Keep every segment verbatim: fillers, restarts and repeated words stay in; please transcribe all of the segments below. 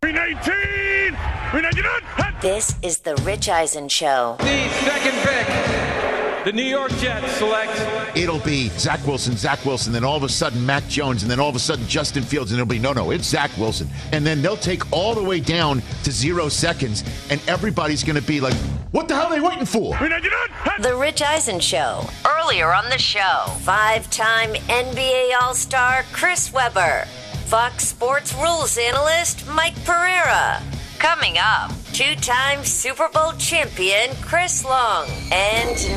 Green eighteen! Green eighteen! This is the Rich Eisen Show. The second pick, the New York Jets select. It'll be Zach Wilson, Zach Wilson, then all of a sudden Mac Jones, and then all of a sudden Justin Fields, and it'll be, no, no, it's Zach Wilson. And then they'll take all the way down to zero seconds, and everybody's going to be like, what the hell are they waiting for? The Rich Eisen Show. Earlier on the show, five-time N B A All-Star Chris Webber. Fox Sports rules analyst Mike Pereira. Coming up, two-time Super Bowl champion Chris Long. And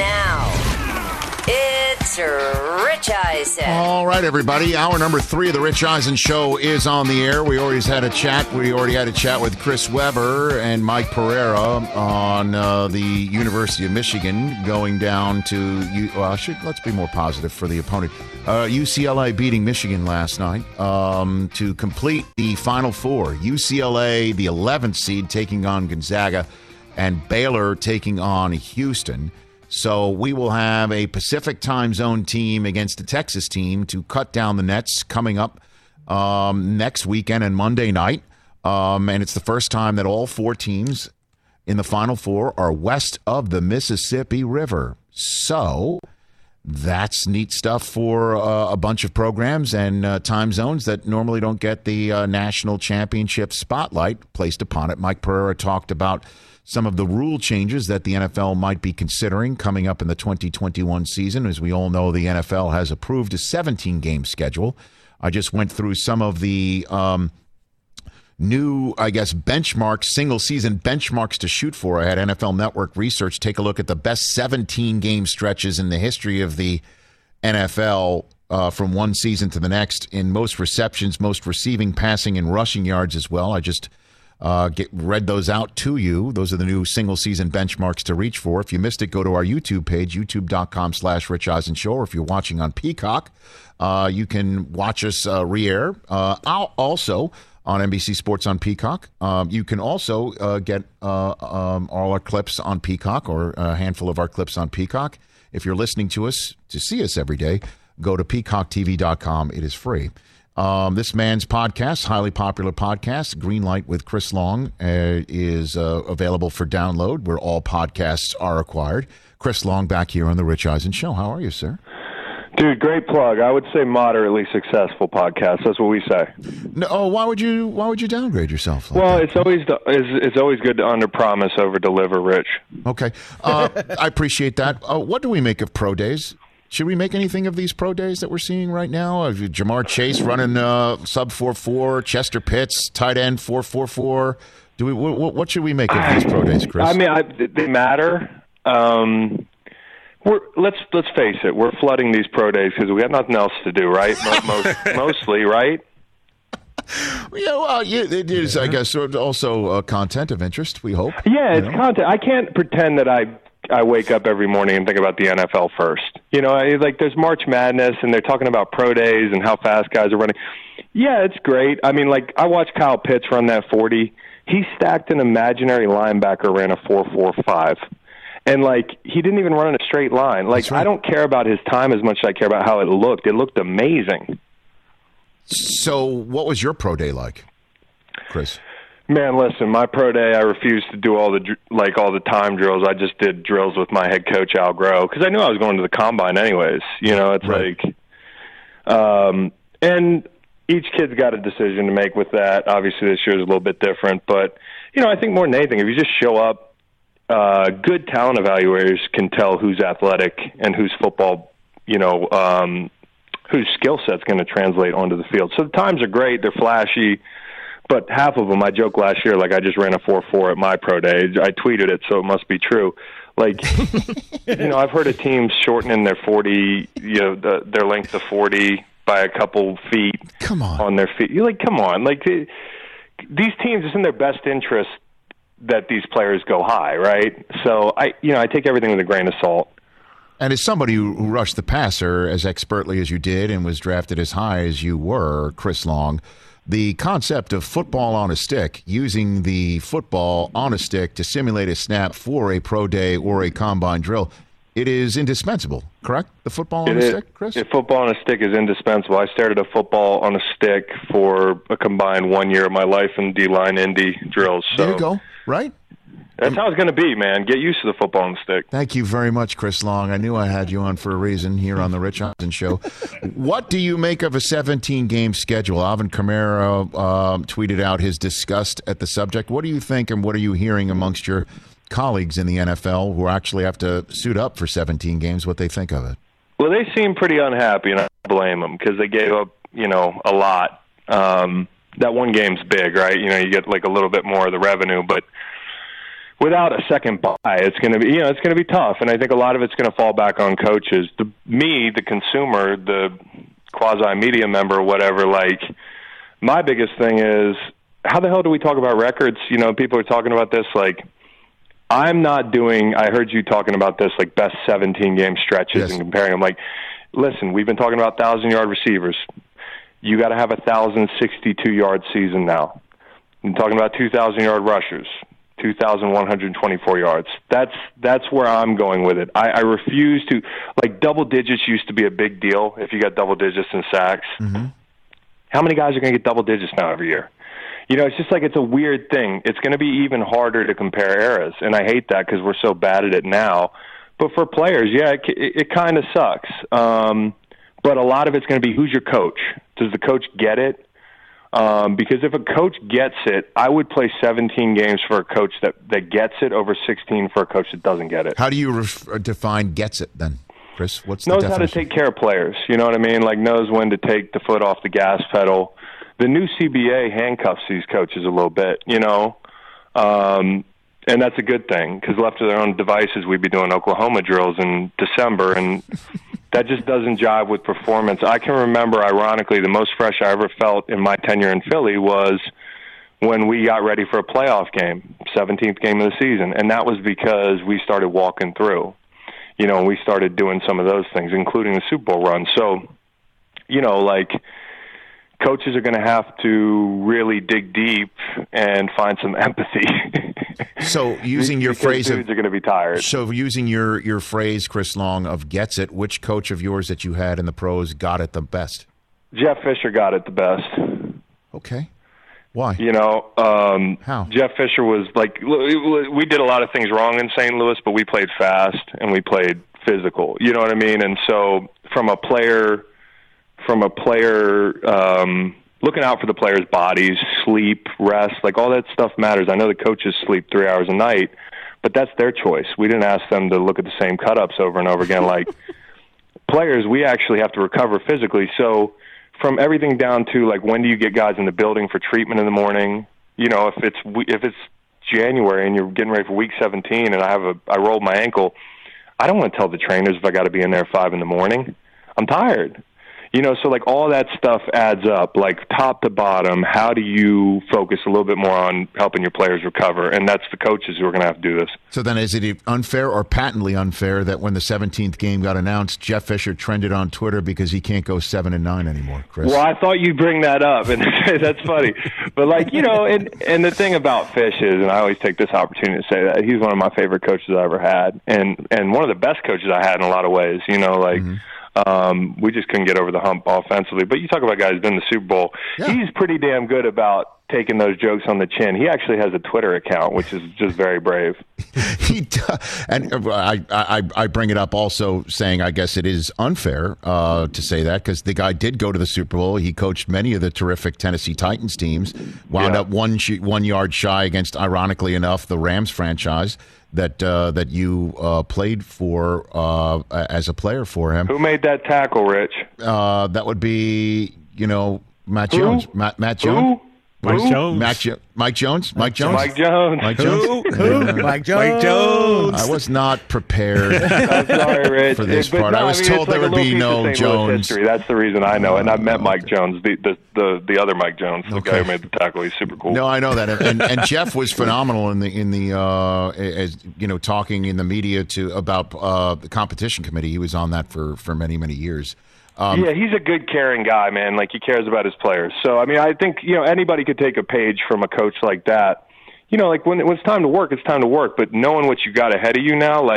now, it's Rich Eisen. All right, everybody. Hour number three of the Rich Eisen Show is on the air. We already had a chat. We already had a chat with Chris Webber and Mike Pereira on uh, the University of Michigan going down to, well, should, let's be more positive for the opponent. Uh, U C L A beating Michigan last night um, to complete the Final Four. U C L A, the eleventh seed, taking on Gonzaga, and Baylor taking on Houston. So we will have a Pacific time zone team against a Texas team to cut down the nets coming up um, next weekend and Monday night. Um, and it's the first time that all four teams in the Final Four are west of the Mississippi River. So that's neat stuff for uh, a bunch of programs and uh, time zones that normally don't get the uh, national championship spotlight placed upon it. Mike Pereira talked about some of the rule changes that the N F L might be considering coming up in the twenty twenty-one season. As we all know, the N F L has approved a seventeen-game schedule. I just went through some of the um, new, I guess, benchmarks, single-season benchmarks to shoot for. I had N F L Network Research take a look at the best seventeen-game stretches in the history of the N F L uh, from one season to the next in most receptions, most receiving, passing, and rushing yards as well. I just uh, get, read those out to you. Those are the new single-season benchmarks to reach for. If you missed it, go to our YouTube page, youtube.com slash Rich Eisen Show, or if you're watching on Peacock, uh, you can watch us uh, re-air. Uh, I'll also on N B C Sports on Peacock. Um, you can also uh, get uh, um, all our clips on Peacock, or a handful of our clips on Peacock. If you're listening to us to see us every day, go to peacock t v dot com. It is free. Um, this man's podcast, highly popular podcast, Greenlight with Chris Long, uh, is uh, available for download where all podcasts are acquired. Chris Long back here on the Rich Eisen Show. How are you, sir? Dude, great plug. I would say moderately successful podcast. That's what we say. No, oh, why would you? Why would you downgrade yourself? Like well, that? it's always it's, it's always good to under promise, over deliver, Rich. Okay, uh, I appreciate that. Uh, what do we make of pro days? Should we make anything of these pro days that we're seeing right now? Uh, Jamar Chase running uh, sub four four, Chester Pitts tight end four four four. Do we? What, what should we make of these pro days, Chris? I mean, I, they matter. Um, We're, let's let's face it. We're flooding these pro days because we got nothing else to do, right? Most, mostly, right? Yeah, well, yeah, it is. I guess also uh, content of interest. We hope. Yeah, it's know? content. I can't pretend that I I wake up every morning and think about the N F L first. You know, I, like there's March Madness and they're talking about pro days and how fast guys are running. Yeah, it's great. I mean, like I watched Kyle Pitts run that forty. He stacked an imaginary linebacker, ran a four four five. And, like, he didn't even run in a straight line. Like, right. I don't care about his time as much as I care about how it looked. It looked amazing. So what was your pro day like, Chris? Man, listen, my pro day, I refused to do all the, like, all the time drills. I just did drills with my head coach, Al Groh, because I knew I was going to the combine anyways. You know, it's right. like um, – and each kid's got a decision to make with that. Obviously, this year is a little bit different. But, you know, I think more than anything, if you just show up, Uh, good talent evaluators can tell who's athletic and whose football, you know, um, whose skill set's going to translate onto the field. So the times are great. They're flashy. But half of them, I joked last year, like I just ran a four four at my pro day. I tweeted it, so it must be true. Like, you know, I've heard of teams shortening their forty, you know, the, their length of forty by a couple feet come on. on their feet. You're like, come on. Like, they, these teams, it's in their best interest that these players go high, right? So I, you know, I take everything with a grain of salt. And as somebody who rushed the passer as expertly as you did and was drafted as high as you were, Chris Long, the concept of football on a stick, using the football on a stick to simulate a snap for a pro day or a combine drill, it is indispensable, correct? The football on It a is. stick, Chris? If football on a stick is indispensable. I started a football on a stick for a combined one year of my life in D-line Indy drills. So There you go, right? That's how it's going to be, man. Get used to the football on the stick. Thank you very much, Chris Long. I knew I had you on for a reason here on the Rich Eisen Show. What do you make of a seventeen-game schedule? Alvin Kamara uh, tweeted out his disgust at the subject. What do you think, and what are you hearing amongst your colleagues in the N F L who actually have to suit up for seventeen games, what they think of it? Well, they seem pretty unhappy, and I blame them because they gave up, you know, a lot. Um, that one game's big, right? You know, you get like a little bit more of the revenue, but without a second bye, it's going to be, you know, it's going to be tough. And I think a lot of it's going to fall back on coaches. The, me, the consumer, the quasi-media member or whatever, like, my biggest thing is, how the hell do we talk about records? You know, people are talking about this, like, I'm not doing, I heard you talking about this, like, best seventeen-game stretches Yes. and comparing them. Like, listen, we've been talking about one thousand-yard receivers. You got to have a one thousand sixty-two-yard season now. I'm talking about two thousand-yard rushers. two thousand one hundred twenty-four yards. That's that's where I'm going with it. I, I refuse to, like, double digits used to be a big deal if you got double digits in sacks. Mm-hmm. How many guys are going to get double digits now every year? You know, it's just like it's a weird thing. It's going to be even harder to compare eras, and I hate that because we're so bad at it now. But for players, yeah, it, it, it kind of sucks. Um, but a lot of it's going to be who's your coach? Does the coach get it? Um, because if a coach gets it, I would play seventeen games for a coach that, that gets it over sixteen for a coach that doesn't get it. How do you ref- define gets it then, Chris? What's knows the how to definition? take care of players. You know what I mean? Like knows when to take the foot off the gas pedal. The new C B A handcuffs these coaches a little bit, you know, um, and that's a good thing because left to their own devices, we'd be doing Oklahoma drills in December, and that just doesn't jive with performance. I can remember, ironically, the most fresh I ever felt in my tenure in Philly was when we got ready for a playoff game, seventeenth game of the season, and that was because we started walking through. You know, we started doing some of those things, including the Super Bowl run. So, you know, like, coaches are going to have to really dig deep and find some empathy. So using your Because phrase dudes of, are going to be tired. so using your, your phrase, Chris Long, of gets it, which coach of yours that you had in the pros got it the best? Jeff Fisher got it the best. Okay. Why? You know, um, How? Jeff Fisher was like, we did a lot of things wrong in Saint Louis, but we played fast and we played physical. You know what I mean? And so from a player, from a player, um, looking out for the players' bodies, sleep, rest, like all that stuff matters. I know the coaches sleep three hours a night, but that's their choice. We didn't ask them to look at the same cut-ups over and over again. Like players, we actually have to recover physically. So from everything down to like when do you get guys in the building for treatment in the morning? You know, if it's if it's January and you're getting ready for week seventeen, and I have a I rolled my ankle, I don't want to tell the trainers if I got to be in there at five in the morning. I'm tired. You know, so like all that stuff adds up, like top to bottom. How do you focus a little bit more on helping your players recover? And that's the coaches who are going to have to do this. So then is it unfair or patently unfair that when the seventeenth game got announced, Jeff Fisher trended on Twitter because he can't go seven and nine anymore, Chris? Well, I thought you'd bring that up, and that's funny. But like, you know, and, and the thing about Fish is, and I always take this opportunity to say that, he's one of my favorite coaches I ever had, and, and one of the best coaches I had in a lot of ways, you know, like, mm-hmm. Um, we just couldn't get over the hump offensively. But you talk about guys been in the Super Bowl. Yeah. He's pretty damn good about taking those jokes on the chin. He actually has a Twitter account, which is just very brave. he does. And I, I, I bring it up also saying I guess it is unfair uh, to say that because the guy did go to the Super Bowl. He coached many of the terrific Tennessee Titans teams, wound yeah. up one, sh- one yard shy against, ironically enough, the Rams franchise that uh, that you uh, played for uh, as a player for him. Who made that tackle, Rich? Uh, that would be, you know, Matt Who? Jones. Matt, Matt Jones. Who? Mike Who? Jones. Matt jo- Mike Jones. Mike Jones. Mike Jones. Mike Jones. Who? Mike Jones. Mike Jones. I was not prepared I'm sorry, Rich. for this But part. no, I was mean, told it's like there a would be little no piece of Saint Louis Jones. history. That's the reason I know it. And I've met Mike Jones, the the the, the other Mike Jones, the Okay. guy who made the tackle. He's super cool. No, I know that, and and Jeff was phenomenal in the in the uh, as you know talking in the media to about uh, the competition committee. He was on that for, for many many years. Um, yeah, he's a good, caring guy, man. Like, he cares about his players. So, I mean, I think, you know, anybody could take a page from a coach like that. You know, like, when, when it's time to work, it's time to work. But knowing what you got ahead of you now, like,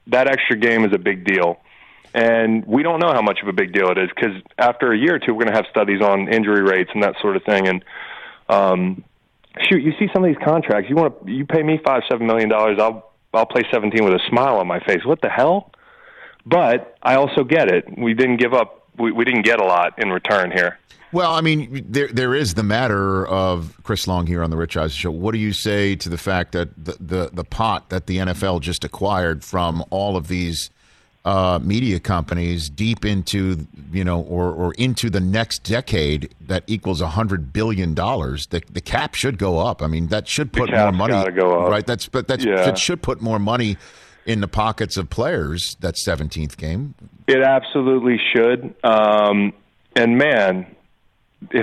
that extra game is a big deal. And we don't know how much of a big deal it is because after a year or two, we're going to have studies on injury rates and that sort of thing. And um, shoot, you see some of these contracts. You want to you pay me five, seven million dollars. I'll I'll play seventeen with a smile on my face. What the hell? But I also get it. We didn't give up. We, we didn't get a lot in return here. Well, I mean, there there is the matter of Chris Long here on the Rich Eisen Show. What do you say to the fact that the the, the pot that the N F L just acquired from all of these uh, media companies deep into, you know, or or into the next decade that equals a hundred billion dollars? The the cap should go up. I mean, that should put more money. Gotta go up. Right. That's but that's yeah. that should put more money in the pockets of players. That seventeenth game. It absolutely should. Um, and man. If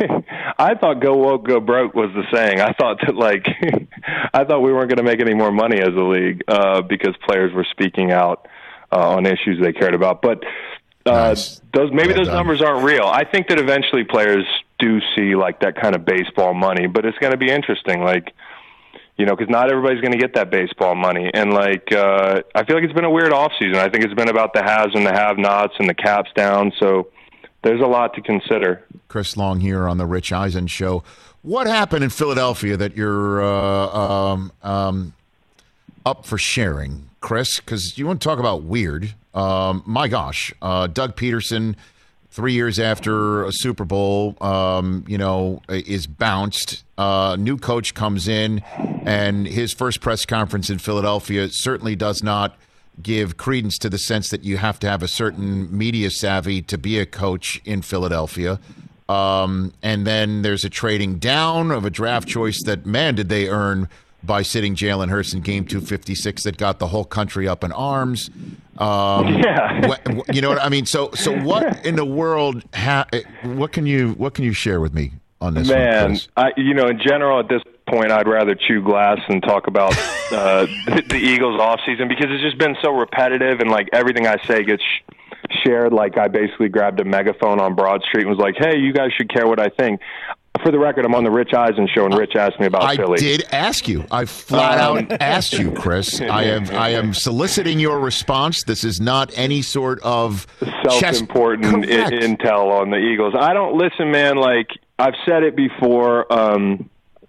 I thought "go woke, go broke" was the saying. I thought that, like, I thought we weren't going to make any more money as a league uh, because players were speaking out uh, on issues they cared about. But uh, nice. those maybe well those done. numbers aren't real. I think that eventually players do see like that kind of baseball money, but it's going to be interesting, like, you know, because not everybody's going to get that baseball money. And like, uh, I feel like it's been a weird off season. I think it's been about the haves and the have-nots and the caps down. So there's a lot to consider. Chris Long here on the Rich Eisen Show. What happened in Philadelphia that you're uh, um, um, up for sharing, Chris? Because you want to talk about weird. Um, my gosh, uh, Doug Peterson, three years after a Super Bowl, um, you know, is bounced. Uh, new coach comes in, and his first press conference in Philadelphia certainly does not give credence to the sense that you have to have a certain media savvy to be a coach in Philadelphia. Um, and then there's a trading down of a draft choice that, man, did they earn by sitting Jalen Hurts in game two fifty-six that got the whole country up in arms. Um, yeah. wh- you know what I mean? So, so what in the world, ha- what can you, what can you share with me on this Man, one, Chris? I, you know, in general, at this point, I'd rather chew glass and talk about uh, the, the Eagles' offseason because it's just been so repetitive and, like, everything I say gets sh- shared. Like, I basically grabbed a megaphone on Broad Street and was like, hey, you guys should care what I think. For the record, I'm on the Rich Eisen Show, and Rich asked me about I Philly. I did ask you. I flat Um, out asked you, Chris. I am I am soliciting your response. This is not any sort of self-important chess- I- intel on the Eagles. I don't listen, man. Like, I've said it before. Um,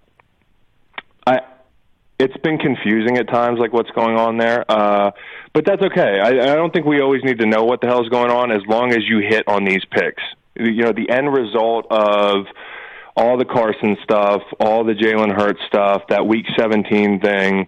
I it's been confusing at times, like what's going on there. Uh, but that's okay. I, I don't think we always need to know what the hell is going on as long as you hit on these picks. You know, the end result of all the Carson stuff, all the Jalen Hurts stuff, that Week seventeen thing,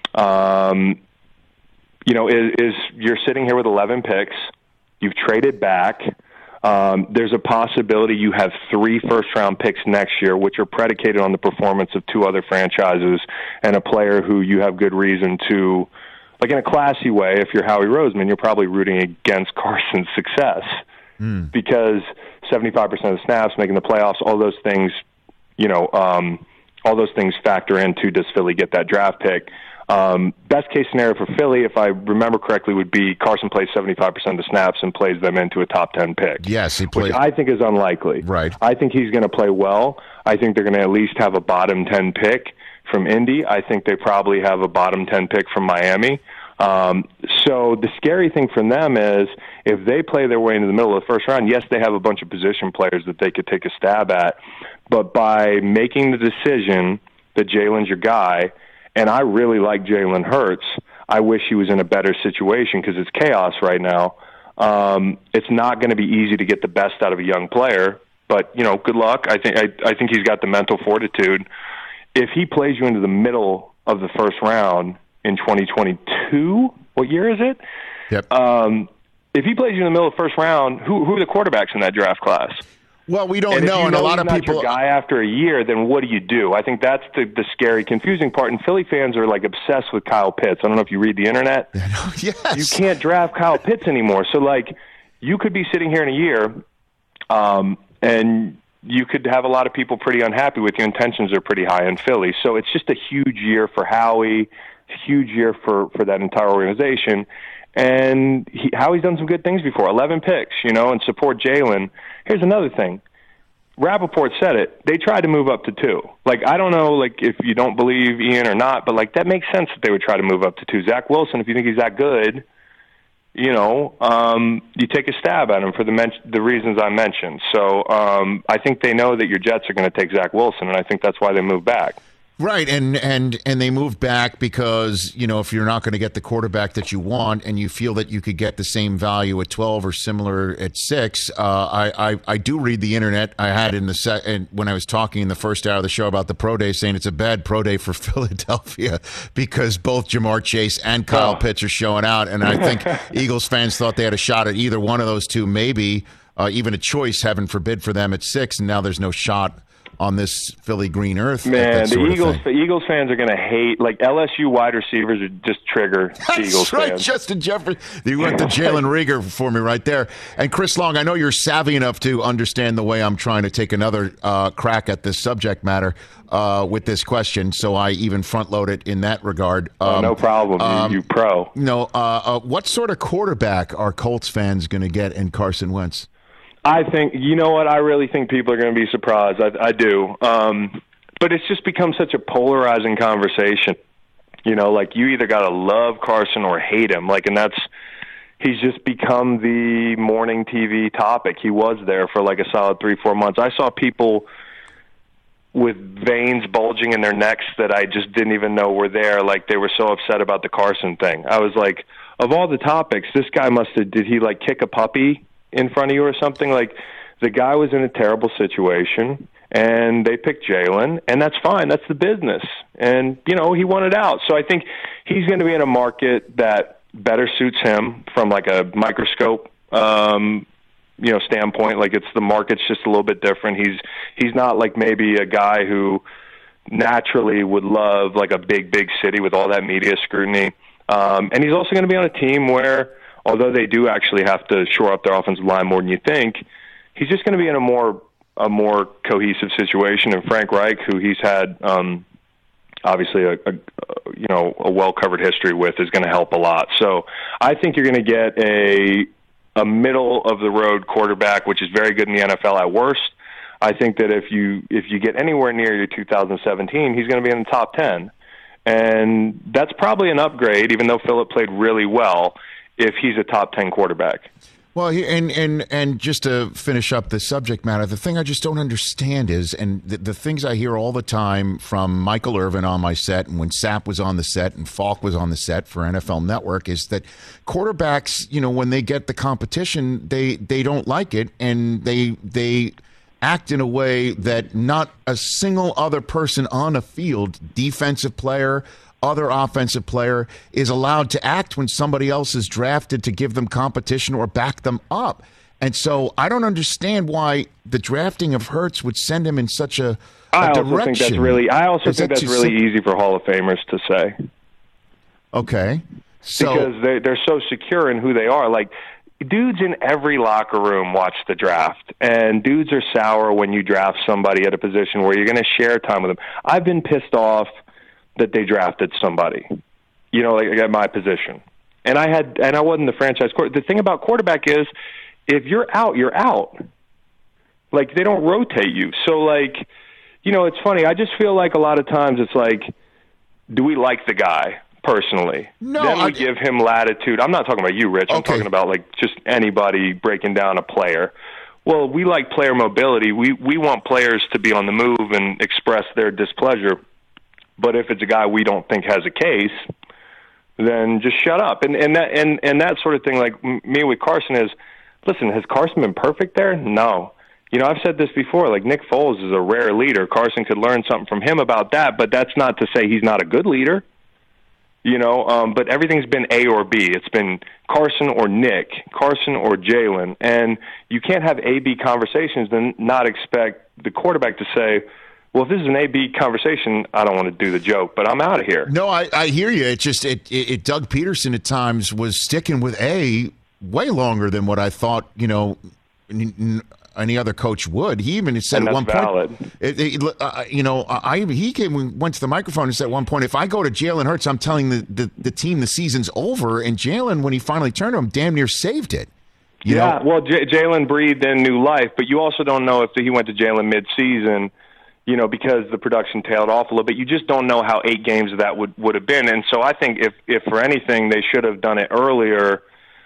um, you know, is, is you're sitting here with eleven picks. You've traded back. Um, there's a possibility you have three first-round picks next year, which are predicated on the performance of two other franchises and a player who you have good reason to, like in a classy way, if you're Howie Roseman, you're probably rooting against Carson's success mm. because seventy-five percent of the snaps, making the playoffs, all those things, you know, um, all those things factor into does Philly get that draft pick. Um, best case scenario for Philly, if I remember correctly, would be Carson plays seventy-five percent of the snaps and plays them into a top ten pick. Yes, he played. Which I think is unlikely. Right. I think he's going to play well. I think they're going to at least have a bottom ten pick from Indy. I think they probably have a bottom ten pick from Miami. Um, so the scary thing for them is if they play their way into the middle of the first round, yes, they have a bunch of position players that they could take a stab at. But by making the decision that Jalen's your guy, and I really like Jalen Hurts, I wish he was in a better situation because it's chaos right now. Um, it's not going to be easy to get the best out of a young player, but, you know, good luck. I think I, I think he's got the mental fortitude. If he plays you into the middle of the first round in twenty twenty-two, what year is it? Yep. Um, if he plays you in the middle of the first round, who, who are the quarterbacks in that draft class? Well, we don't and know, if you and know a lot he's of not people. Your guy after a year, then what do you do? I think that's the the scary, confusing part. And Philly fans are like obsessed with Kyle Pitts. I don't know if you read the internet. Yes. You can't draft Kyle Pitts anymore. So, like, you could be sitting here in a year, um, and you could have a lot of people pretty unhappy with you. Intentions are pretty high in Philly. So it's just a huge year for Howie, huge year for for that entire organization. And he, Howie's done some good things before. eleven picks, you know, and support Jalen. Here's another thing. Rappaport said it. They tried to move up to two. Like, I don't know, like, if you don't believe Ian or not, but, like, that makes sense that they would try to move up to two. Zach Wilson, if you think he's that good, you know, um, you take a stab at him for the men- the reasons I mentioned. So um, I think they know that your Jets are going to take Zach Wilson, and I think that's why they moved back. Right, and and and they moved back because, you know, if you're not going to get the quarterback that you want and you feel that you could get the same value at twelve or similar at six, uh, I, I I do read the internet. I had in the set and when I was talking in the first hour of the show about the pro day, saying it's a bad pro day for Philadelphia because both Jamar Chase and Kyle oh. Pitts are showing out, and I think Eagles fans thought they had a shot at either one of those two, maybe uh, even a choice, heaven forbid, for them at six, and now there's no shot on this Philly green earth. Man, the Eagles the Eagles fans are going to hate, like, L S U wide receivers are just trigger That's Eagles right, fans. Justin Jefferson. You went to Jalen Reagor for me right there. And Chris Long, I know you're savvy enough to understand the way I'm trying to take another uh, crack at this subject matter uh, with this question, so I even front load it in that regard. Um, oh, no problem. Um, you, you pro. No, uh, uh, what sort of quarterback are Colts fans going to get in Carson Wentz? I think, you know what, I really think people are going to be surprised. I, I do. Um, but it's just become such a polarizing conversation. You know, like, you either got to love Carson or hate him. Like, and that's, he's just become the morning T V topic. He was there for like a solid three, four months. I saw people with veins bulging in their necks that I just didn't even know were there. Like, they were so upset about the Carson thing. I was like, of all the topics, this guy must have, did he like kick a puppy in front of you or something? Like, the guy was in a terrible situation and they picked Jalen, and that's fine. That's the business. And, you know, he wanted out. So I think he's going to be in a market that better suits him from like a microscope, um, you know, standpoint. Like, it's the market's just a little bit different. He's, he's not like maybe a guy who naturally would love like a big, big city with all that media scrutiny. Um, and he's also going to be on a team where, although they do actually have to shore up their offensive line more than you think, he's just going to be in a more a more cohesive situation. And Frank Reich, who he's had um, obviously a, a you know a well covered history with, is going to help a lot. So I think you're going to get a a middle of the road quarterback, which is very good in the N F L at worst. I think that if you if you get anywhere near your two thousand seventeen, he's going to be in the top ten, and that's probably an upgrade, even though Phillip played really well, if he's a top ten quarterback. Well, and and and just to finish up the subject matter, the thing I just don't understand is, and the, the things I hear all the time from Michael Irvin on my set, and when Sapp was on the set and Falk was on the set for N F L Network, is that quarterbacks, you know, when they get the competition, they they don't like it, and they they act in a way that not a single other person on a field, defensive player, other offensive player, is allowed to act when somebody else is drafted to give them competition or back them up. And so I don't understand why the drafting of Hurts would send him in such a, a I also direction. think that's really I also is think that that's really sim- easy for Hall of Famers to say. Okay. So, because they they're so secure in who they are. Like, dudes in every locker room watch the draft, and dudes are sour when you draft somebody at a position where you're going to share time with them. I've been pissed off that they drafted somebody, you know, like at my position. And I had, and I wasn't the franchise quarterback. The thing about quarterback is, if you're out, you're out. Like, they don't rotate you. So, like, you know, it's funny. I just feel like a lot of times it's like, do we like the guy personally? No, then we I, give him latitude. I'm not talking about you, Rich. I'm okay. talking about, like, just anybody breaking down a player. Well, we like player mobility. We we want players to be on the move and express their displeasure. But if it's a guy we don't think has a case, then just shut up. And and that and, and that sort of thing, like me with Carson, is, listen, has Carson been perfect there? No. You know, I've said this before, like, Nick Foles is a rare leader. Carson could learn something from him about that, but that's not to say he's not a good leader. You know, um, but everything's been A or B. It's been Carson or Nick, Carson or Jalen. And you can't have A B conversations and not expect the quarterback to say, well, if this is an A B conversation, I don't want to do the joke, but I'm out of here. No, I, I hear you. It just it, it, it Doug Peterson at times was sticking with A way longer than what I thought, you know, n- n- any other coach would. He even said and at one valid. point, it, it, uh, you know, I he came went to the microphone and said at one point, if I go to Jalen Hurts, I'm telling the, the, the team the season's over. And Jalen, when he finally turned to him, damn near saved it. You yeah, know? well, J- Jalen breathed in new life, but you also don't know if he went to Jalen mid-season, you know, because the production tailed off a little bit. You just don't know how eight games of that would, would have been. And so I think if, if for anything, they should have done it earlier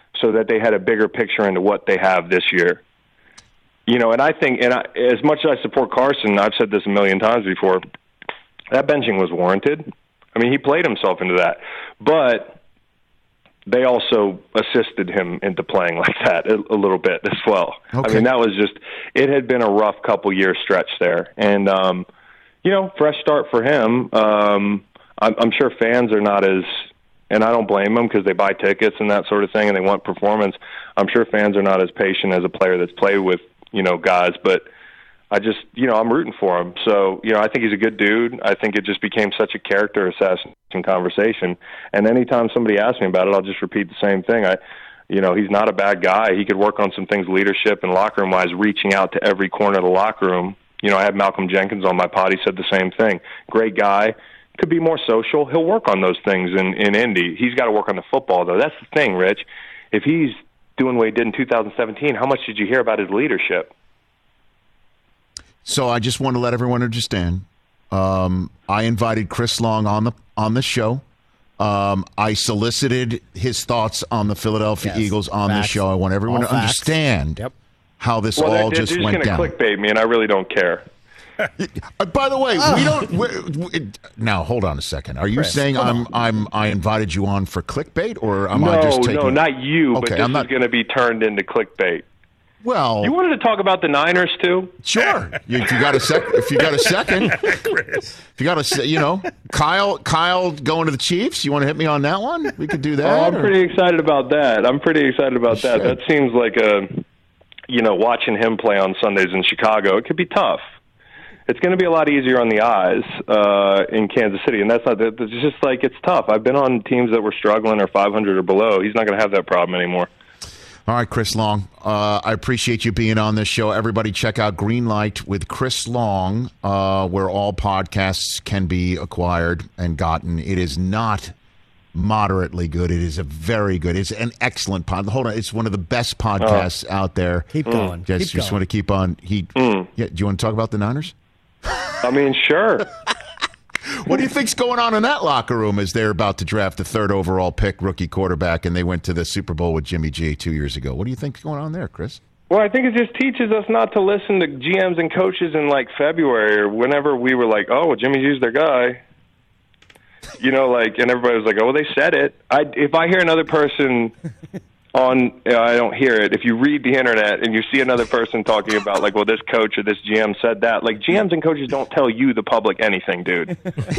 so that they had a bigger picture into what they have this year. You know, and I think, and I, as much as I support Carson, I've said this a million times before, that benching was warranted. I mean, he played himself into that. But they also assisted him into playing like that a, a little bit as well. Okay. I mean, that was just, it had been a rough couple year stretch there. And, um, you know, fresh start for him. Um, I'm, I'm sure fans are not as, and I don't blame them because they buy tickets and that sort of thing and they want performance. I'm sure fans are not as patient as a player that's played with, you know, guys, but I just, you know, I'm rooting for him. So, you know, I think he's a good dude. I think it just became such a character assassination conversation. And anytime somebody asks me about it, I'll just repeat the same thing. I, you know, he's not a bad guy. He could work on some things leadership and locker room wise, reaching out to every corner of the locker room. You know, I had Malcolm Jenkins on my pod. He said the same thing. Great guy. Could be more social. He'll work on those things in, in Indy. He's got to work on the football, though. That's the thing, Rich. If he's doing what he did in two thousand seventeen, how much did you hear about his leadership? So I just want to let everyone understand. Um, I invited Chris Long on the on the show. Um, I solicited his thoughts on the Philadelphia yes. Eagles on Facts. the show. I want everyone all to facts. understand yep. how this well, all they're, just they're went just down. They're just going to clickbait me, and I really don't care. Uh, by the way, we don't. We, we, now, hold on a second. Are you Chris, saying I'm on. I'm I invited you on for clickbait, or am no, I just taking? No, not you. Okay, but this I'm not... is going to be turned into clickbait. Well, you wanted to talk about the Niners too? Sure. You, if you got a sec, if you got a second, if you got a, you know, Kyle, Kyle going to the Chiefs. You want to hit me on that one? We could do that. Oh, I'm or? pretty excited about that. I'm pretty excited about You that. should. That seems like a, you know, watching him play on Sundays in Chicago. It could be tough. It's going to be a lot easier on the eyes uh, in Kansas City, and that's not. It's just like it's tough. I've been on teams that were struggling or five hundred or below. He's not going to have that problem anymore. All right, Chris Long. Uh, I appreciate you being on this show. Everybody, check out Greenlight with Chris Long, uh, where all podcasts can be acquired and gotten. It is not moderately good. It is a very good. It's an excellent pod. Hold on, it's one of the best podcasts uh, out there. Keep going. Just, keep just going. want to keep on. He. Mm. Yeah. Do you want to talk about the Niners? I mean, sure. What do you think's going on in that locker room as they're about to draft the third overall pick rookie quarterback, and they went to the Super Bowl with Jimmy G two years ago? What do you think's going on there, Chris? Well, I think it just teaches us not to listen to G Ms and coaches in like February or whenever we were like, oh, well, Jimmy G's their guy. You know, like, and everybody was like, oh, well, they said it. I, if I hear another person on, uh, I don't hear it. If you read the internet and you see another person talking about like, well, this coach or this G M said that, like G Ms and coaches don't tell you, the public, anything, dude.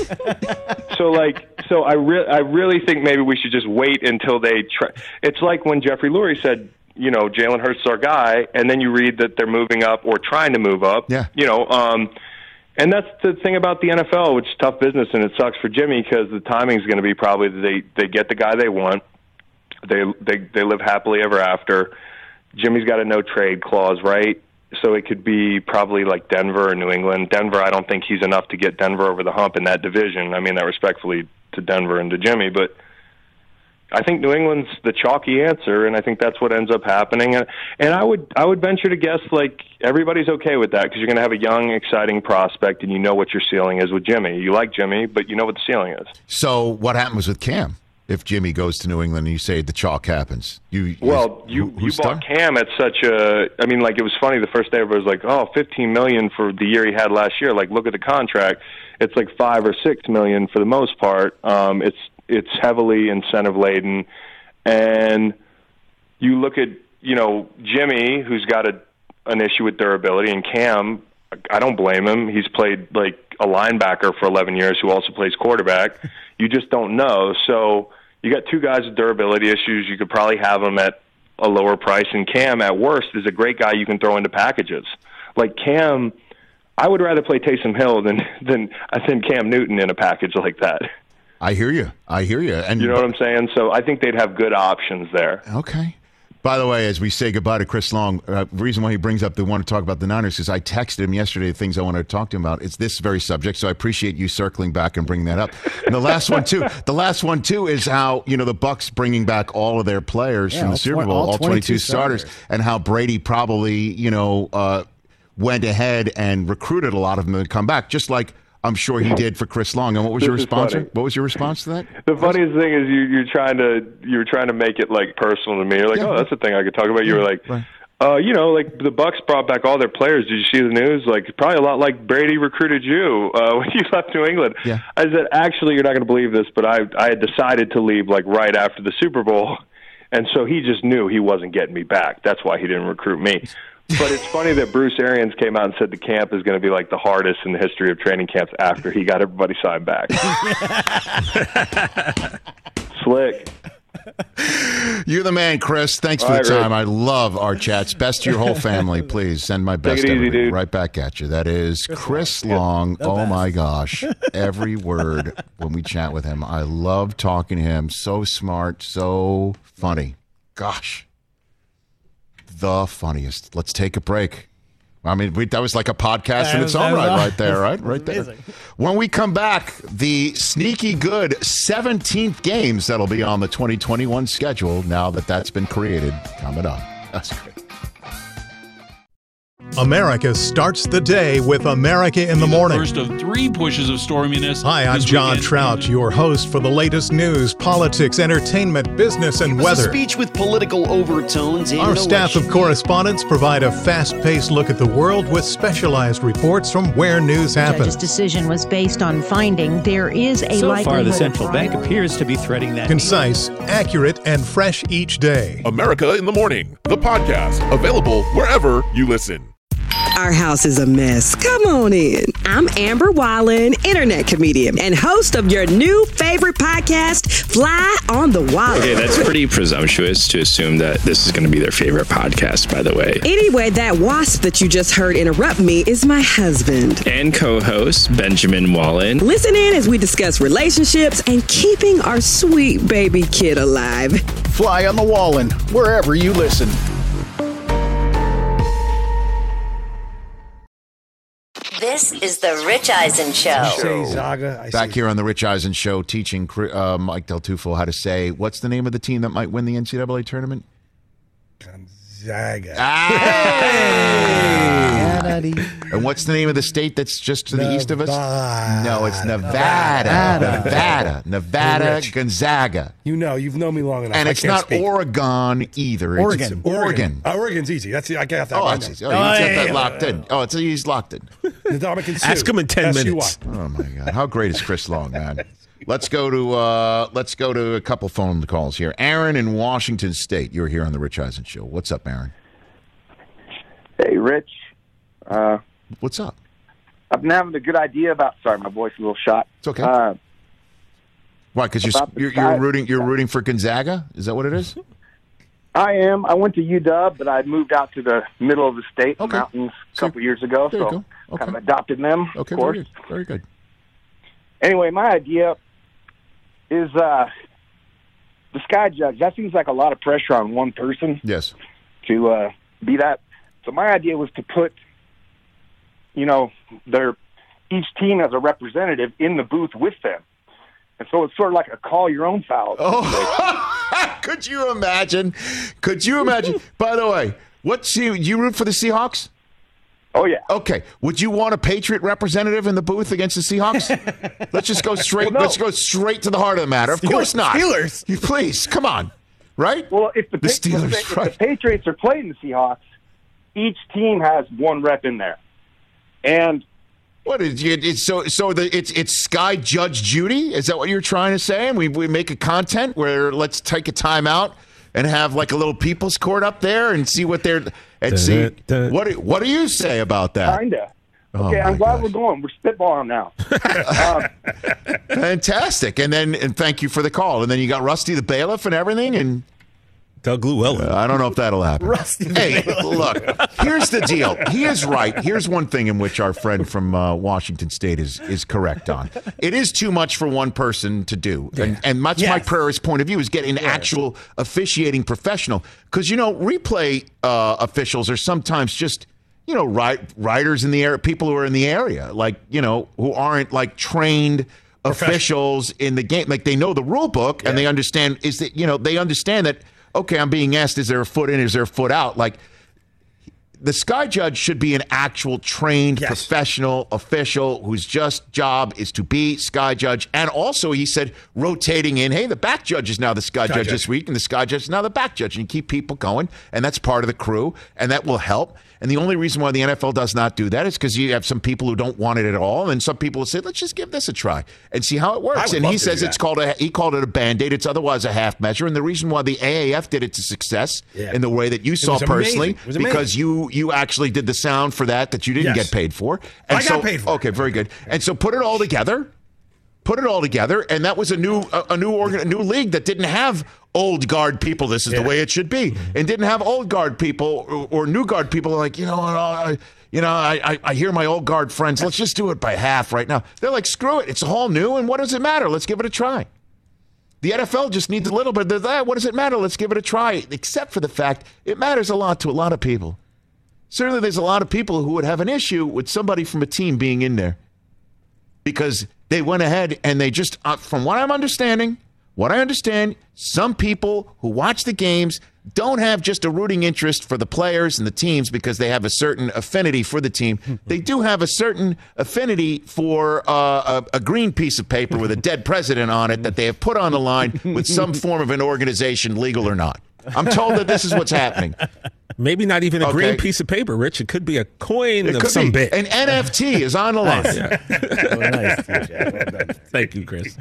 so like, so I re- I really think maybe we should just wait until they try. It's like when Jeffrey Lurie said, you know, Jalen Hurts is our guy, and then you read that they're moving up or trying to move up. Yeah. You know, um, and that's the thing about the N F L, which is tough business, and it sucks for Jimmy because the timing is going to be probably that they they get the guy they want. They they they live happily ever after. Jimmy's got a no trade clause, right? So it could be probably like Denver or New England. Denver, I don't think he's enough to get Denver over the hump in that division. I mean that respectfully to Denver and to Jimmy, but I think New England's the chalky answer, and I think that's what ends up happening. And, and I would I would venture to guess like everybody's okay with that because you're going to have a young, exciting prospect, and you know what your ceiling is with Jimmy. You like Jimmy, but you know what the ceiling is. So what happens with Cam? If Jimmy goes to New England and you say the chalk happens, you well, you who, you bought Cam at such a. I mean, like it was funny. The first day, everybody was like, "Oh, fifteen million for the year he had last year." Like, look at the contract; it's like five or six million for the most part. Um, it's it's heavily incentive laden, and you look at you know Jimmy, who's got a an issue with durability, and Cam. I don't blame him. He's played like a linebacker for eleven years, who also plays quarterback. You just don't know, so. You got two guys with durability issues. You could probably have them at a lower price. And Cam, at worst, is a great guy you can throw into packages. Like Cam, I would rather play Taysom Hill than than than Cam Newton in a package like that. I hear you. I hear you. And you know what I'm saying? So I think they'd have good options there. Okay. By the way, as we say goodbye to Chris Long, uh, the reason why he brings up the want to talk about the Niners is I texted him yesterday the things I wanted to talk to him about. It's this very subject, so I appreciate you circling back and bringing that up. And the last one too, the last one too is how you know the Bucks bringing back all of their players yeah, from the Super Bowl, all, all twenty-two starters, starters, and how Brady probably you know uh, went ahead and recruited a lot of them to come back, just like I'm sure he did for Chris Long. And what was This your is response? funny. What was your response to that? The funniest thing is you, you're trying to you're trying to make it like personal to me. You're like, Yeah. oh, that's the thing I could talk about. You were like, Right. uh, you know, like the Bucks brought back all their players. Did you see the news? Like, probably a lot like Brady recruited you uh, when you left New England. Yeah. I said, actually, you're not going to believe this, but I I had decided to leave like right after the Super Bowl, and so he just knew he wasn't getting me back. That's why he didn't recruit me. But it's funny that Bruce Arians came out and said the camp is going to be like the hardest in the history of training camps after he got everybody signed back. Slick. You're the man, Chris. Thanks for All the right, time. Rick. I love our chats. Best to your whole family, please. Send my best it easy, everything dude. right back at you. That is Chris Long. Oh, my gosh. Every word when we chat with him. I love talking to him. So smart, so funny. Gosh. The funniest. Let's take a break. I mean, we, that was like a podcast That in was- its own that was right, awesome. right there, right? Right there. amazing. When we come back, the sneaky good seventeenth games that'll be on the twenty twenty-one schedule now that that's been created coming up. That's great. America starts the day with America in the The morning. first of three pushes of storminess. Hi, I'm this John weekend. Trout, your host for the latest news, politics, entertainment, business, and It was a weather. speech with political overtones. And Our an staff of election. correspondents provide a fast-paced look at the world with specialized reports from where news The judge's happens. decision was based on finding there is a So likelihood far, the of central fraud. bank appears to be threading that. Concise, accurate, and fresh each day. America in the Morning, the podcast, available wherever you listen. Our house is a mess. Come on in. I'm Amber Wallen, internet comedian and host of your new favorite podcast, Fly on the Wall. Okay, that's pretty presumptuous to assume that this is going to be their favorite podcast, by the way. Anyway, that wasp that you just heard interrupt me is my husband. And co-host Benjamin Wallen. Listen in as we discuss relationships and keeping our sweet baby kid alive. Fly on the Wallen, wherever you listen. This is the Rich Eisen Show. Say Zaga. I Back say here on the Rich Eisen Show, teaching uh, Mike Del Tufo how to say, what's the name of the team that might win the N C double A tournament? Zaga. Ah! And what's the name of the state that's just to the east of us? Nevada. No, it's Nevada. Nevada. Nevada. Nevada, Hey, Rich. Gonzaga. You know, you've known me long enough. And I it's can't not speak. Oregon either. It's- Oregon. It's Oregon. Uh, Oregon's easy. That's I got that. Oh, right that's now. easy. Oh, you Oh, got yeah, that yeah. locked in. Oh, it's he's locked in. Ndamukong Suh. Ask him in ten S U I. minutes. Oh my God! How great is Chris Long, man? Let's go to uh, let's go to a couple phone calls here. Aaron in Washington State. You're here on the Rich Eisen Show. What's up, Aaron? Hey, Rich. Uh, What's up? I've been having a good idea about. Sorry, my voice is a little shot. It's okay. Uh, Why? Because you're, about the you're you're sky- rooting you're rooting for Gonzaga. Is that what it is? I am. I went to U W, but I moved out to the middle of the state, the Okay. mountains, a So- couple years ago. there you So go. Okay. kind of adopted them, Okay, of course. very good. Very good. Anyway, my idea is uh, the Sky Judge. That seems like a lot of pressure on one person Yes. to uh, be that. So my idea was to put, you know, their each team as a representative in the booth with them. And so it's sort of like a call your own foul. Oh, could you imagine? Could you imagine? By the way, what you you root for the Seahawks? Oh yeah. Okay. Would you want a Patriot representative in the booth against the Seahawks? Let's just go straight. Well, no. Let's go straight to the heart of the matter. Of Steelers- course not. Steelers. You please come on. Right? Well, if the, The Pa- Steelers, if right. the Patriots are playing the Seahawks, each team has one rep in there. And What is it? It's so so the it's it's Sky Judge Judy. Is that what you're trying to say? And we we make a content where let's take a time out and have like a little people's court up there and see what they're and see Dun, dun. what do, what do you say about that? kinda. Oh, Okay, I'm my glad gosh. we're going. We're spitballing now. um, Fantastic. And then and thank you for the call. And then you got Rusty the bailiff and everything. And Doug Llewellyn. uh, I don't know if that'll happen. Rusty. Hey, look, here's the deal. He is right. Here's one thing in which our friend from uh, Washington State is is correct on. It is too much for one person to do. And, and that's Yes. Mike Pereira's point of view is getting an actual officiating professional. Because, you know, replay uh, officials are sometimes just, you know, right, writers in the area, people who are in the area, like, you know, who aren't like trained officials in the game. Like they know the rule book and they understand is that, you know, they understand that, okay, I'm being asked, is there a foot in, is there a foot out? Like, the sky judge should be an actual trained Yes. professional official whose just job is to be sky judge. And also, he said, rotating in, hey, the back judge is now the sky, Sky judge, judge. this week, and the sky judge is now the back judge. And you keep people going, and that's part of the crew, and that will help. And the only reason why the N F L does not do that is because you have some people who don't want it at all, and some people will say, let's just give this a try and see how it I works. would And love he to says do it's that. called a, he called it a Band-Aid. It's otherwise a half measure. And the reason why the A A F did it to success Yeah. in the way that you saw was amazing. personally, It was amazing. because you you actually did the sound for that that you didn't Yes. get paid for. And I so, got paid for it. Okay, very good. And so put it all together. Put it all together, and that was a new a, a new organ, a new league that didn't have old guard people. This is Yeah. the way it should be, and didn't have old guard people or, or new guard people like you know, uh, you know, I, I I hear my old guard friends. Let's just do it by half right now. They're like, screw it, it's all new, and what does it matter? Let's give it a try. The N F L just needs a little bit of that. What does it matter? Let's give it a try. Except for the fact it matters a lot to a lot of people. Certainly, there's a lot of people who would have an issue with somebody from a team being in there because they went ahead and they just, uh, from what I'm understanding, what I understand, some people who watch the games don't have just a rooting interest for the players and the teams because they have a certain affinity for the team. They do have a certain affinity for uh, a, a green piece of paper with a dead president on it that they have put on the line with some form of an organization, legal or not. I'm told that this is what's happening. Maybe not even a Okay. green piece of paper, Rich. It could be a coin It of could some be. bit. An N F T is on the line. Thank you, Chris.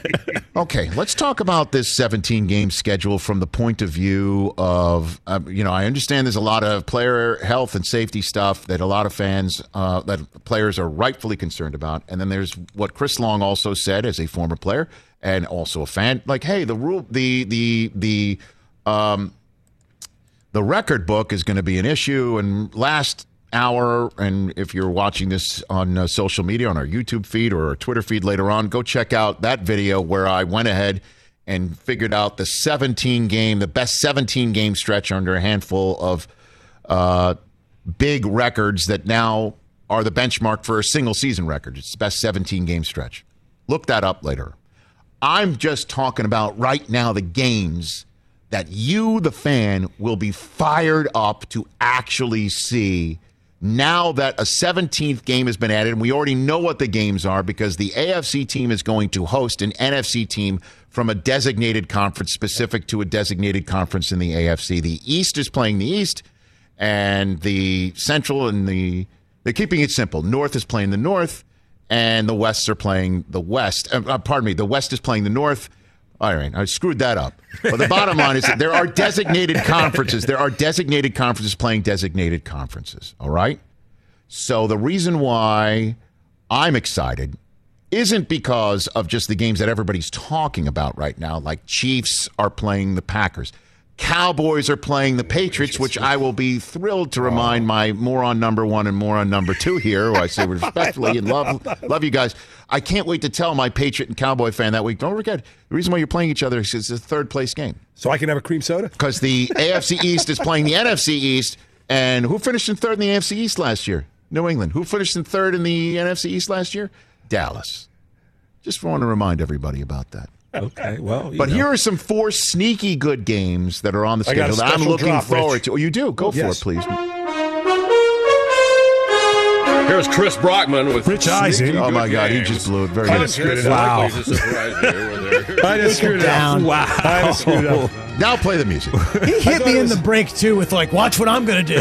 Okay, let's talk about this seventeen-game schedule from the point of view of, uh, you know, I understand there's a lot of player health and safety stuff that a lot of fans, uh, that players are rightfully concerned about. And then there's what Chris Long also said as a former player and also a fan, like, hey, the rule, the, the, the, um, the record book is going to be an issue. And last hour, and if you're watching this on uh, social media, on our YouTube feed or our Twitter feed later on, go check out that video where I went ahead and figured out the seventeen game, the best seventeen game stretch under a handful of uh, big records that now are the benchmark for a single season record. It's the best seventeen game stretch. Look that up later. I'm just talking about right now the games that you, the fan, will be fired up to actually see now that a seventeenth game has been added. And we already know what the games are because the A F C team is going to host an N F C team from a designated conference specific to a designated conference in the A F C. The East is playing the East, and the Central and the, they're keeping it simple. North is playing the North, and the Wests are playing the West. Uh, uh, pardon me, the West is playing the North. All right, I screwed that up. But the bottom line is that there are designated conferences. There are designated conferences playing designated conferences, all right? So the reason why I'm excited isn't because of just the games that everybody's talking about right now, like Chiefs are playing the Packers. Cowboys are playing the Patriots, which I will be thrilled to remind my moron number one and moron number two here, who I say respectfully and love love you guys. I can't wait to tell my Patriot and Cowboy fan that week, don't forget, the reason why you're playing each other is it's a third place game. So I can have a cream soda? Because the A F C East is playing the N F C East, and who finished in third in the A F C East last year? New England. Who finished in third in the N F C East last year? Dallas. Just want to remind everybody about that. Okay, well, you but know. here are some four sneaky good games that are on the I got a schedule that I'm special looking drop, forward Rich. to. Oh, you do? Go for Yes. it, please. Here's Chris Brockman with Rich Eisen. Oh, my God. He just blew it. Very I good. just screwed it Wow. up. I just screwed it up. Wow. I just screwed it up. Now play the music. He hit me in the break, too, with like, watch what I'm going to do.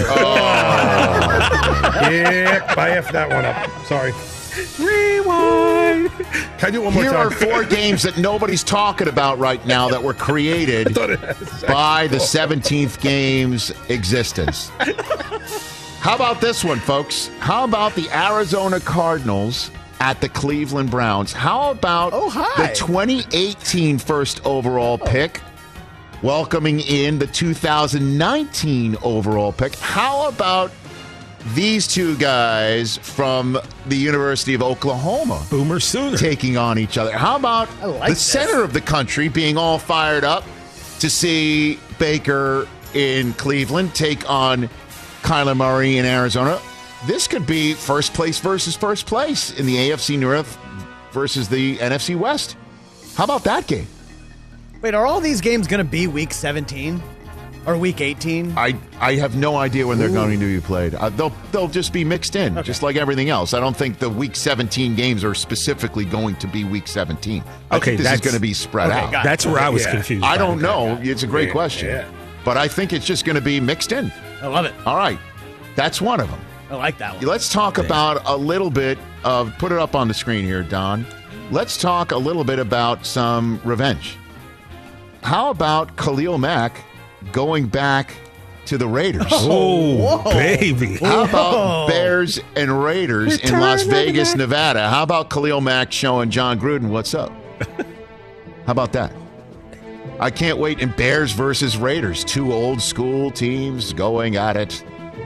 Yeah, I effed that one up. Sorry. Rewind. Can I do it one more Here time? are four games that nobody's talking about right now that were created by the seventeenth game's existence. How about this one, folks? How about the Arizona Cardinals at the Cleveland Browns? How about Oh, hi. the twenty eighteen first overall pick welcoming in the two thousand nineteen overall pick? How about these two guys from the University of Oklahoma Boomer Sooner. taking on each other? How about I like the this. center of the country being all fired up to see Baker in Cleveland take on Kyler Murray in Arizona? This could be first place versus first place in the A F C North versus the N F C West. How about that game? Wait, are all these games going to be week seventeen? Or week eighteen? I, I have no idea when they're Ooh. going to be played. Uh, they'll they'll just be mixed in, okay. just like everything else. I don't think the week seventeen games are specifically going to be week seventeen. I okay, think this is going to be spread okay, out. That's where I was yeah. confused. I don't okay, know. It's a great yeah, question. Yeah. But I think it's just going to be mixed in. I love it. All right. That's one of them. I like that one. Let's talk about a little bit of, put it up on the screen here, Don. Let's talk a little bit about some revenge. How about Khalil Mack going back to the Raiders? Oh, Whoa. baby. How about Bears and Raiders Return in Las Vegas, Mac. Nevada? How about Khalil Mack showing John Gruden what's up? How about that? I can't wait. And Bears versus Raiders, two old school teams going at it.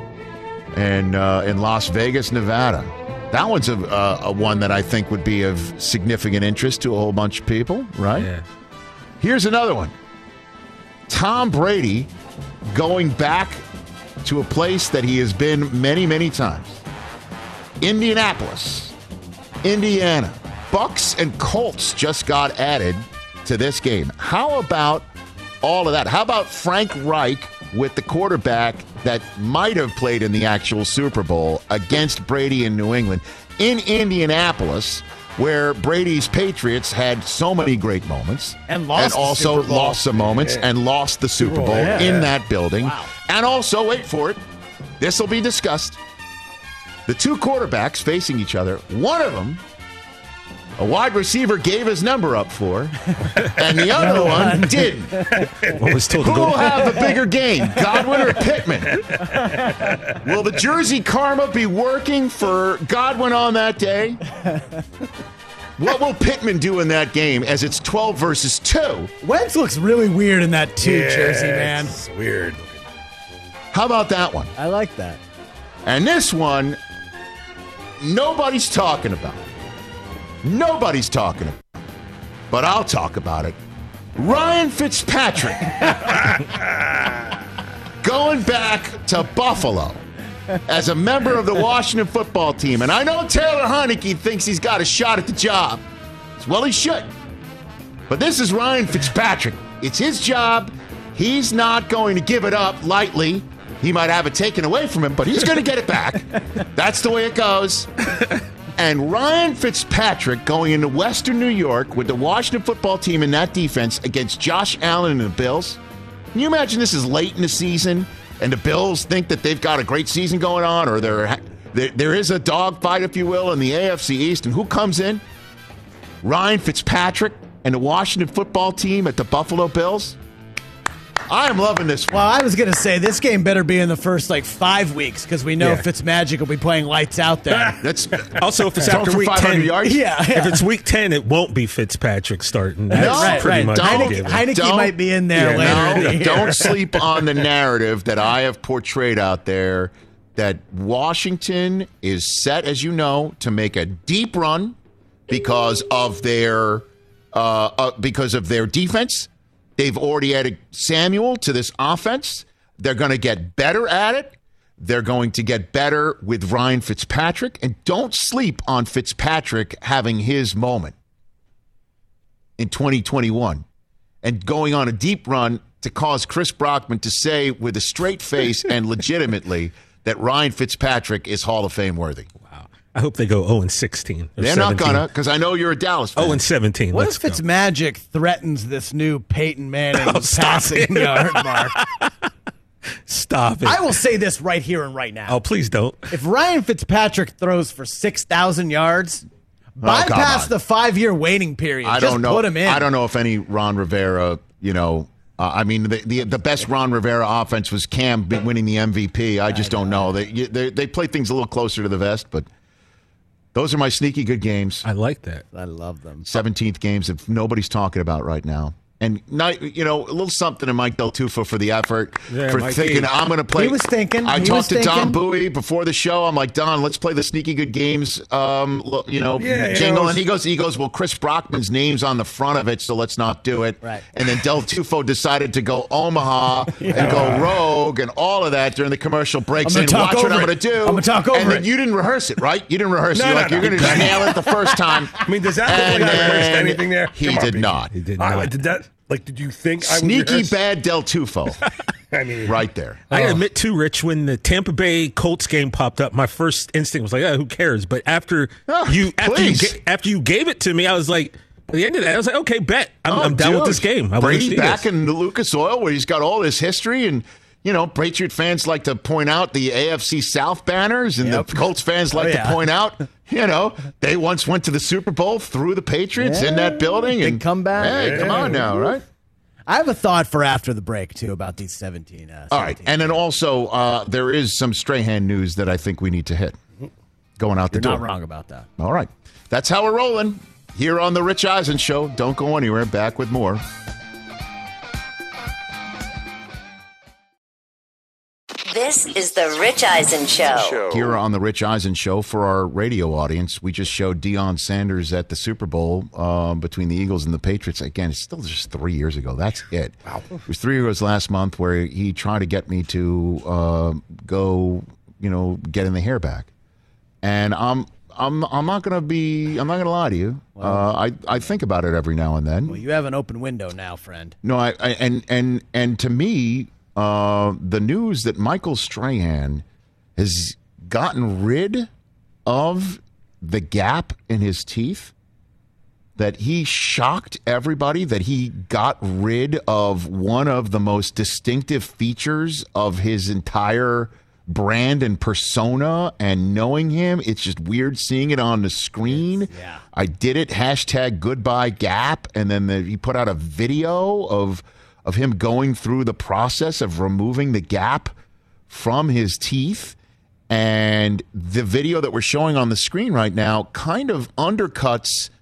And uh, in Las Vegas, Nevada. That one's a, uh, a one that I think would be of significant interest to a whole bunch of people, right? Yeah. Here's another one. Tom Brady going back to a place that he has been many, many times. Indianapolis, Indiana. Bucks and Colts just got added to this game. How about all of that? How about Frank Reich with the quarterback that might have played in the actual Super Bowl against Brady in New England in Indianapolis, where Brady's Patriots had so many great moments and lost and also the Super Bowl. lost some moments yeah. and lost the Super Bowl yeah, in yeah. that building. Wow. And also, wait for it, this will be discussed. The two quarterbacks facing each other, one of them, a wide receiver gave his number up for, and the other one didn't. What was told Who to go will have the bigger game, Godwin or Pittman? Will the Jersey Karma be working for Godwin on that day? What will Pittman do in that game as it's twelve versus two? Wentz looks really weird in that two yeah, jersey, man. It's weird. How about that one? I like that. And this one, nobody's talking about. Nobody's talking about it, but I'll talk about it. Ryan Fitzpatrick going back to Buffalo as a member of the Washington football team. And I know Taylor Heineke thinks he's got a shot at the job. Well, he should. But this is Ryan Fitzpatrick. It's his job. He's not going to give it up lightly. He might have it taken away from him, but he's going to get it back. That's the way it goes. And Ryan Fitzpatrick going into Western New York with the Washington football team in that defense against Josh Allen and the Bills. Can you imagine this is late in the season and the Bills think that they've got a great season going on, or there, there, there is a dogfight, if you will, in the A F C East, and who comes in? Ryan Fitzpatrick and the Washington football team at the Buffalo Bills? I am loving this one. Well, I was going to say, this game better be in the first, like, five weeks, because we know Yeah. Fitzmagic will be playing lights out there. That's Also, if it's Throw after for week five hundred ten, yards? Yeah, yeah. if it's week ten, it won't be Fitzpatrick starting. That's No, right, pretty right. much Don't- a given. Heineke Don't- might be in there Yeah, later in No, the year. don't sleep on the narrative that I have portrayed out there that Washington is set, as you know, to make a deep run because of their uh, uh, because of their defense. They've already added Samuel to this offense. They're going to get better at it. They're going to get better with Ryan Fitzpatrick. And don't sleep on Fitzpatrick having his moment in twenty twenty-one and going on a deep run to cause Chris Brockman to say with a straight face and legitimately that Ryan Fitzpatrick is Hall of Fame worthy. Wow. I hope they go oh and sixteen. or They're seventeen. not going to, because I know you're a Dallas fan. oh and seventeen. What Let's if go. Fitzmagic threatens this new Peyton Manning Oh, stop passing it. yard mark? Stop it. I will say this right here and right now. Oh, please don't. If Ryan Fitzpatrick throws for six thousand yards, bypass on. the five-year waiting period. I Just don't know. put him in. I don't know if any Ron Rivera, you know, uh, I mean, the, the the best Ron Rivera offense was Cam b- winning the M V P. I just I don't know. They, you- they they play things a little closer to the vest, but those are my sneaky good games. I like that. I love them. seventeenth games that nobody's talking about right now. And, not, you know, a little something to Mike Del Tufo for the effort, Yeah, for Mikey. thinking, I'm going to play. He was thinking. I He talked was to Don thinking. Bowie before the show. I'm like, Don, let's play the sneaky good games, um, lo- you know, Yeah, you jingle. know, and he goes, he goes, well, Chris Brockman's name's on the front of it, so let's not do it. Right. And then Del Tufo decided to go Omaha and go rogue and all of that during the commercial break, I'm saying, gonna talk watch what over I'm going it. to do. I'm gonna talk over And then it. you didn't rehearse it, right? You didn't rehearse it. No, You're no, like, no. you're going to just nail it the first time. I mean, does that look like I And rehearsed then anything there? He Come on, did B. not. He did I- not. did that? Like, did you think I would Sneaky rehearse? bad Del Tufo. I mean, right there. I gotta admit too, Rich, when the Tampa Bay Colts game popped up, my first instinct was like, oh, who cares? But after oh, you after you, please. ga- after you gave it to me, I was like, at the end of that, I was like, okay, bet. I'm, Oh, I'm down dude. with this game. I wanna Brady see back this. in the Lucas Oil where he's got all this history, and you know, Patriot fans like to point out the A F C South banners, and Yep. the Colts fans like Oh, yeah. to point out, you know, they once went to the Super Bowl through the Patriots in that building. Big and comeback. Hey, come on now, right? I have a thought for after the break, too, about these seventeen. Uh, All right, and then also uh, there is some Strahan news that I think we need to hit going out the You're door. not wrong about that. All right, that's how we're rolling here on the Rich Eisen Show. Don't go anywhere. Back with more. This is the Rich Eisen Show. Here on the Rich Eisen Show, for our radio audience, we just showed Deion Sanders at the Super Bowl um, between the Eagles and the Patriots. Again, it's still just three years ago. That's it. Wow. It was three years last month where he tried to get me to uh, go, you know, get in the hair back. And I'm I'm I'm not gonna be I'm not gonna lie to you. Uh, I I think about it every now and then. Well, you have an open window now, friend. No, I, I and and and to me, uh, the news that Michael Strahan has gotten rid of the gap in his teeth, that he shocked everybody, that he got rid of one of the most distinctive features of his entire brand and persona, and knowing him, it's just weird seeing it on the screen. Yeah. I did it, hashtag goodbye Gap, and then the, he put out a video of of him going through the process of removing the gap from his teeth. And the video that we're showing on the screen right now kind of undercuts,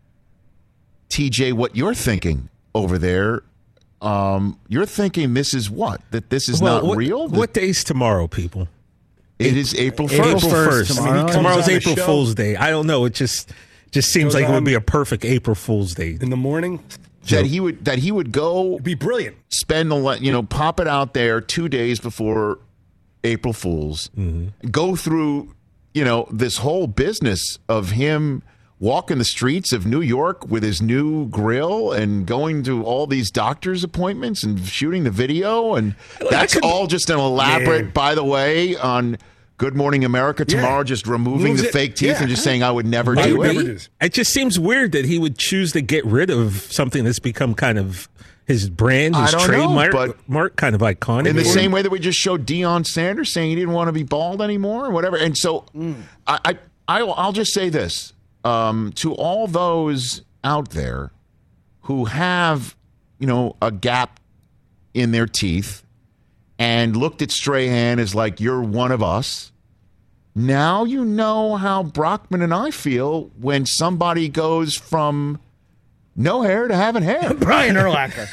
T J, what you're thinking over there. Um, you're thinking this is what? That this is Well, not what, real? What day's tomorrow, people? It is April first. April first. tomorrow. I mean, tomorrow's on the April show. Fool's Day. I don't know. It just just seems Goes like it on would be a perfect April Fool's Day. in the morning. That he would that he would go It'd be brilliant. spend the le- you know pop it out there two days before April Fools, go through you know this whole business of him walking the streets of New York with his new grill and going to all these doctor's appointments and shooting the video, and that's all just an elaborate, Yeah. by the way, on Good Morning America tomorrow, Yeah. just removing Moves the it. fake teeth Yeah. and just saying I would never I do would it. never do this. It just seems weird that he would choose to get rid of something that's become kind of his brand, his I don't know, trademark, but- mark, kind of iconic. In the for same him. way that we just showed Deion Sanders saying he didn't want to be bald anymore or whatever. And so I, I, I'll, I'll just say this um, to all those out there who have, you know, a gap in their teeth and looked at Strahan as like, you're one of us. Now you know how Brockman and I feel when somebody goes from no hair to having hair. Brian Urlacher.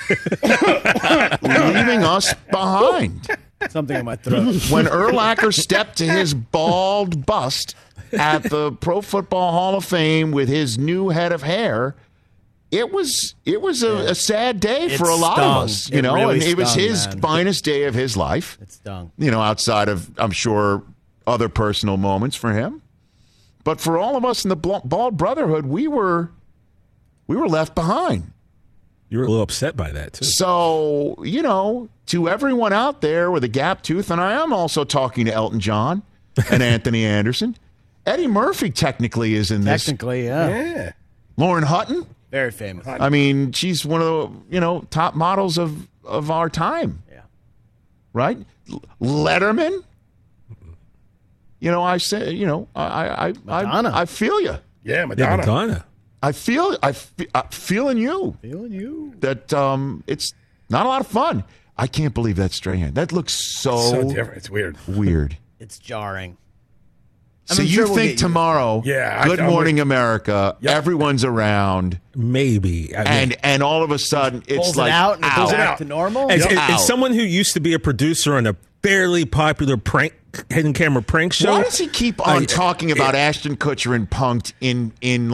Leaving us behind. Something in my throat. When Urlacher stepped to his bald bust at the Pro Football Hall of Fame with his new head of hair, it was it was a, a sad day It for a lot stung. of us, you It know, really and it was stung, his man. finest day of his life. It stung. You know, outside of, I'm sure, other personal moments for him. But for all of us in the Bl- Bald Brotherhood, we were we were left behind. You were a little upset by that, too. So, you know, to everyone out there with a gap tooth, and I am also talking to Elton John and Anthony Anderson. Eddie Murphy technically is in this. Technically, yeah. Yeah. Lauren Hutton. Very famous. I mean, she's one of the, you know, top models of, of our time. Yeah. Right? L- Letterman. You know, I say, you know, I I I, Madonna. I, I feel you. Yeah, Yeah, Madonna. Madonna. I feel I fe- I'm feeling you. Feeling you. That um, it's not a lot of fun. I can't believe that's Strahan. That looks so, So different. It's weird. weird. It's jarring. I So mean, you sure we'll get think used to it. tomorrow, Yeah, I- Good I'm Morning with- America, Yep. everyone's around, Maybe. I mean, and and all of a sudden it's Pulls like, it out and it ow. goes Pulls it back out. to normal. as, Yep. as- as Ow. someone who used to be a producer on a fairly popular prank, hidden camera prank show. Why does he keep on I- talking about Ashton Kutcher and Punked in in like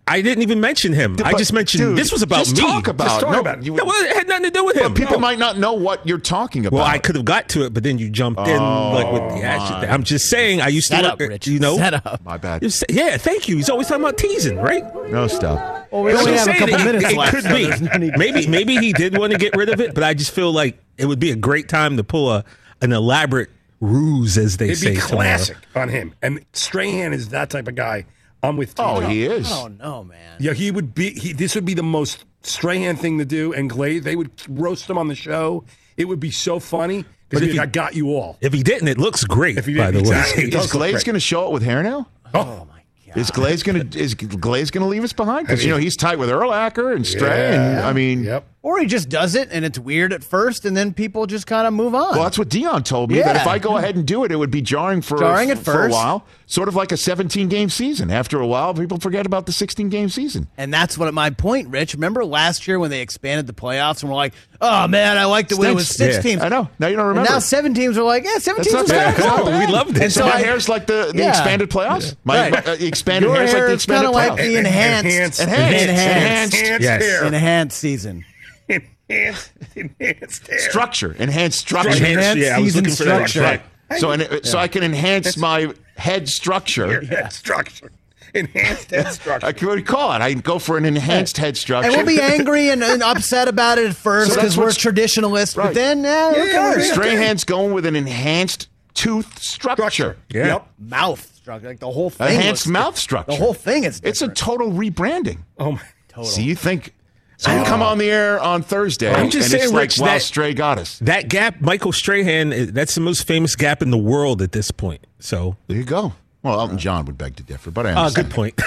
I didn't even mention him. Dude, I but, just mentioned dude, this was about just me. Talk about, Just talk no, about it. you- Yeah, well, it had nothing to do with him. But people No. might not know what you're talking about. Well, I could have got to it, but then you jumped in like with the action thing. I'm just saying, I used Set to up, work, Rich. you know. Set up. My bad. You're sa- Yeah, thank you. He's always talking about teasing, right? No, stop. Well, we I'm only just have a saying couple it, minutes it left. could so be. there's no need to maybe tease. maybe he did want to get rid of it, but I just feel like it would be a great time to pull a an elaborate ruse, as they It'd say. be classic tomorrow. on him. And Strahan is that type of guy. I'm with you. Oh, he is. Oh no, man. Yeah, he would be. He, this would be the most Strahan thing to do, and Glaze. They would roast him on the show. It would be so funny But because if I he- got you all. If he didn't, it looks great. If he by the didn't, way, exactly. It does Is look Glaze great. going to show it with hair now? Oh, my Is Glaze going to is Glaze going to leave us behind? Because I mean- you know he's tight with Urlacher and Stray, and I mean, Yep. Or he just does it, and it's weird at first, and then people just kind of move on. well, that's what Dion told me. That Yeah. if I go ahead and do it, it would be jarring for Jarring at for a first. while, sort of like a seventeen game season. After a while, people forget about the sixteen game season. And that's what my point, Rich. Remember last year when they expanded the playoffs, and we're like, "Oh man, I liked it when it was six Yeah. teams." I know. Now you don't And remember. now seven teams are like, "Yeah, seven That's teams not is bad. not No, bad." we loved it. And so so my I, hair's like the, the Yeah. expanded playoffs. My, Right. my uh, expanded your hair's like hair the is kind expanded of like playoffs. the enhanced, Enhanced. Enhanced. enhanced, Enhanced. Yes. hair. enhanced season. Enhanced, enhanced hair. structure, enhanced structure. Enhanced, Enhanced yeah, I was season looking for that. structure. Right. So and, so I can enhance my head structure. Head structure. Enhanced head structure. I can, what do you call it? I can go for an enhanced head structure. And we'll be angry and, and upset about it at first So that's because we're what's- traditionalists, Right. but then, eh, who Yeah, cares? yeah. Strahan's going with an enhanced tooth structure. Structure. Yeah. Yep. Mouth structure, like the whole thing. Enhanced looks- mouth structure. The whole thing is It's a different. total rebranding. Oh my. Total. So you think? So you come on the air on Thursday, I'm just and saying, it's like, Rich, wow, that- Stray got us. That gap, Michael Strahan, eh, that's the most famous gap in the world at this point. So, There you go. Well, Elton John would beg to differ, but I uh, understand. good point.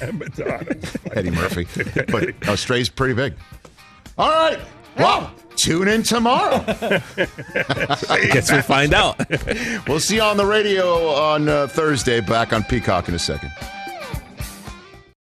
Eddie Murphy. But uh, Stray's pretty big. All right. Well, tune in tomorrow. Guess we'll find out. We'll see you on the radio on uh, Thursday. Back on Peacock in a second.